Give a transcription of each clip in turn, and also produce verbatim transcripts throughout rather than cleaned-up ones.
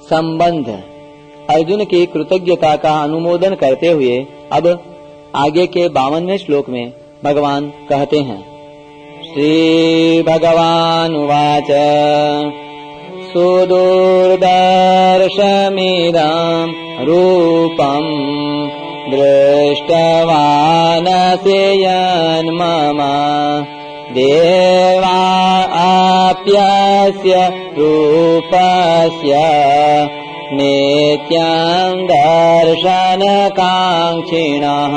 संबंध। अर्जुन की कृतज्ञता का अनुमोदन करते हुए अब आगे के बावनवें श्लोक में भगवान कहते हैं। श्री भगवान उवाच सुदुर्दर्शमिदं रूपं दृष्टवानसि यन्मम देवा आप्यस्य रूपस्य नित्यं दर्शनकांक्षिणः।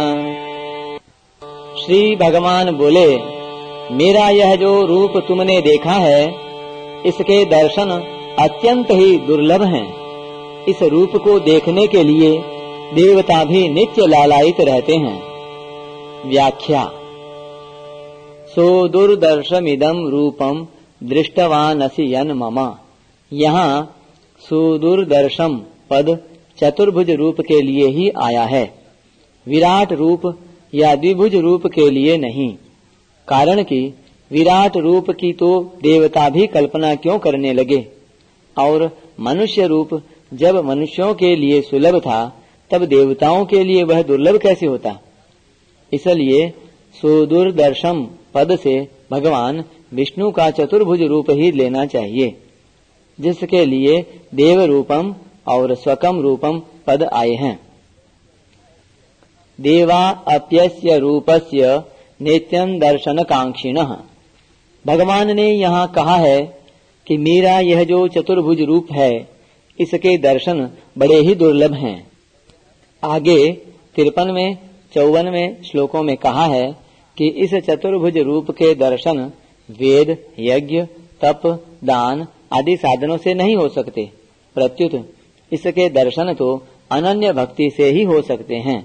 श्री भगवान बोले, मेरा यह जो रूप तुमने देखा है, इसके दर्शन अत्यंत ही दुर्लभ हैं। इस रूप को देखने के लिए देवता भी नित्य लालायित रहते हैं। व्याख्या। सुदुर्दर्शमिदं रूपम दृष्टवानसि यन्मम। यहाँ सुदुर्दर्शम पद चतुर्भुज रूप के लिए ही आया है, विराट रूप या द्विभुज रूप के लिए नहीं। कारण कि विराट रूप की तो देवता भी कल्पना क्यों करने लगे, और मनुष्य रूप जब मनुष्यों के लिए सुलभ था, तब देवताओं के लिए वह दुर्लभ कैसे होता। इसलिए सुदुर्दर्शम पद से भगवान विष्णु का चतुर्भुज रूप ही लेना चाहिए, जिसके लिए देव रूपम और स्वकम रूपम पद आए हैं। देवा अप्यस्य रूपस्य नित्यं दर्शन कांक्षिणः। भगवान ने यहाँ कहा है कि मेरा यह जो चतुर्भुज रूप है, इसके दर्शन बड़े ही दुर्लभ हैं। आगे तिरपनवें चौवनवें श्लोकों में कहा है कि इस चतुर्भुज रूप के दर्शन वेद, यज्ञ, तप, दान आदि साधनों से नहीं हो सकते, प्रत्युत इसके दर्शन तो अनन्य भक्ति से ही हो सकते हैं।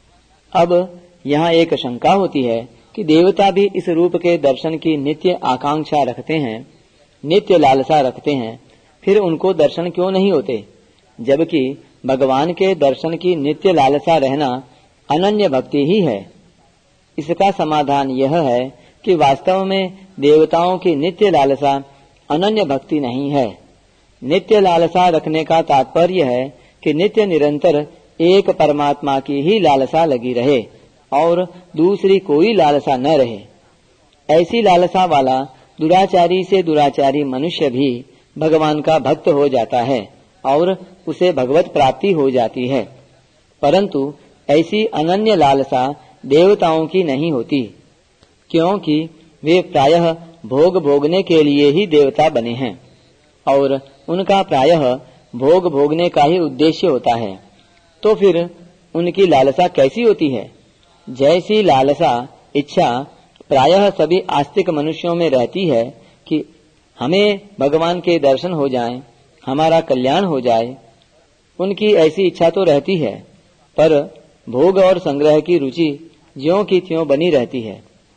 अब यहाँ एक शंका होती है कि देवता भी इस रूप के दर्शन की नित्य आकांक्षा रखते हैं, नित्य लालसा रखते हैं, फिर उनको दर्शन क्यों नहीं होते, जबकि भगवान के दर्शन की नित्य लालसा रहना अनन्य भक्ति ही है। इसका समाधान यह है कि वास्तव में देवताओं की नित्य लालसा अनन्य भक्ति नहीं है। नित्य लालसा रखने का तात्पर्य है कि नित्य निरंतर एक परमात्मा की ही लालसा लगी रहे और दूसरी कोई लालसा न रहे। ऐसी लालसा वाला दुराचारी से दुराचारी मनुष्य भी भगवान का भक्त हो जाता है और उसे भगवत प्राप्ति हो जाती है, परंतु ऐसी अनन्य लालसा देवताओं की नहीं होती, क्योंकि वे प्रायः भोग भोगने के लिए ही देवता बने हैं और उनका प्रायः भोग भोगने का ही उद्देश्य होता है। तो फिर उनकी लालसा कैसी होती है? जैसी लालसा इच्छा प्रायः सभी आस्तिक मनुष्यों में रहती है कि हमें भगवान के दर्शन हो जाएं, हमारा कल्याण हो जाए, उनकी ऐसी इच्छा तो रहती है, पर भोग और संग्रह की रुचि ज्यों की त्यों बनी रहती है।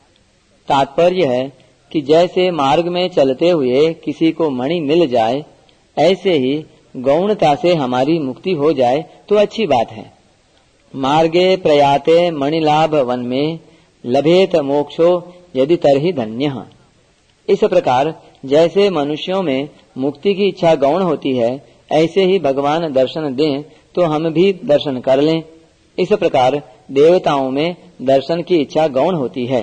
तात्पर्य है कि जैसे मार्ग में चलते हुए किसी को मणि मिल जाए, ऐसे ही गौणता से हमारी मुक्ति हो जाए तो अच्छी बात है। मार्गे प्रयाते मणिलाभ वन में लभेत मोक्षो यदि तरहि धन्यः। इस प्रकार जैसे मनुष्यों में मुक्ति की इच्छा गौण होती है, ऐसे ही भगवान दर्शन दें तो हम भी दर्शन कर लें। इस प्रकार देवताओं में दर्शन की इच्छा गौण होती है।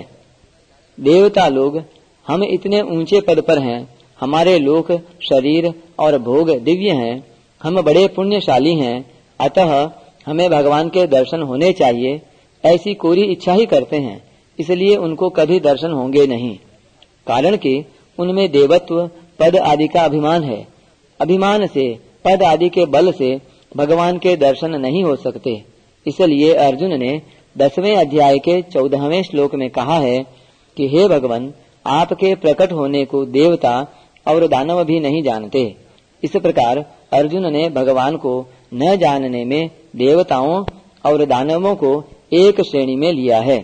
देवता लोग, हम इतने ऊंचे पद पर हैं, हमारे लोक, शरीर और भोग दिव्य हैं, हम बड़े पुण्यशाली हैं, अतः हमें भगवान के दर्शन होने चाहिए, ऐसी कोरी इच्छा ही करते हैं। इसलिए उनको कभी दर्शन होंगे नहीं, कारण कि उनमें देवत्व, पद आदि का अभिमान है। अभिमान से, पद आदि के बल से भगवान के दर्शन नहीं हो सकते। इसलिए अर्जुन ने दसवें अध्याय के चौदहवें श्लोक में कहा है कि हे भगवान, आपके प्रकट होने को देवता और दानव भी नहीं जानते। इस प्रकार अर्जुन ने भगवान को न जानने में देवताओं और दानवों को एक श्रेणी में लिया है।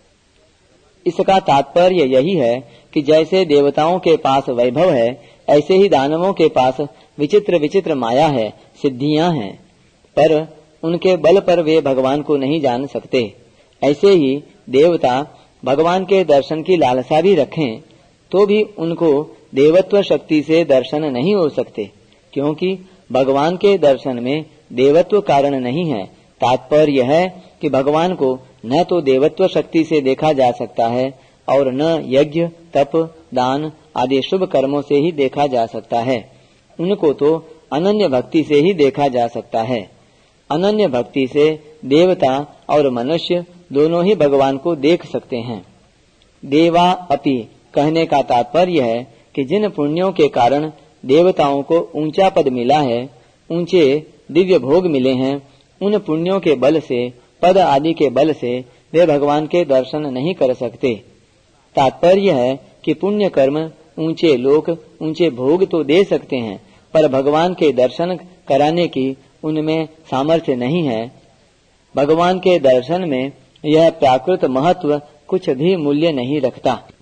इसका तात्पर्य यही है कि जैसे देवताओं के पास वैभव है, ऐसे ही दानवों के पास विचित्र विचित्र माया है, सिद्धियां हैं, पर उनके बल पर वे भगवान को नहीं जान सकते। ऐसे ही देवता भगवान के दर्शन की लालसा भी रखें तो भी उनको देवत्व शक्ति से दर्शन नहीं हो सकते, क्योंकि भगवान के दर्शन में देवत्व कारण नहीं है। तात्पर्य यह है कि भगवान को न तो देवत्व शक्ति से देखा जा सकता है और न यज्ञ, तप, दान आदि शुभ कर्मों से ही देखा जा सकता है। उनको तो अनन्य भक्ति से ही देखा जा सकता है। अनन्य भक्ति से देवता और मनुष्य दोनों ही भगवान को देख सकते हैं। देवा अपि कहने का तात्पर्य है कि जिन पुण्यों के कारण देवताओं को ऊंचा पद मिला है, ऊंचे दिव्य भोग मिले हैं, उन पुण्यों के बल से, पद आदि के बल से वे भगवान के दर्शन नहीं कर सकते। तात्पर्य है कि पुण्य कर्म ऊंचे लोक, ऊंचे भोग तो दे सकते हैं, पर भगवान के दर्शन कराने की उनमें सामर्थ्य नहीं है। भगवान के दर्शन में यह प्राकृत महत्व कुछ भी मूल्य नहीं रखता।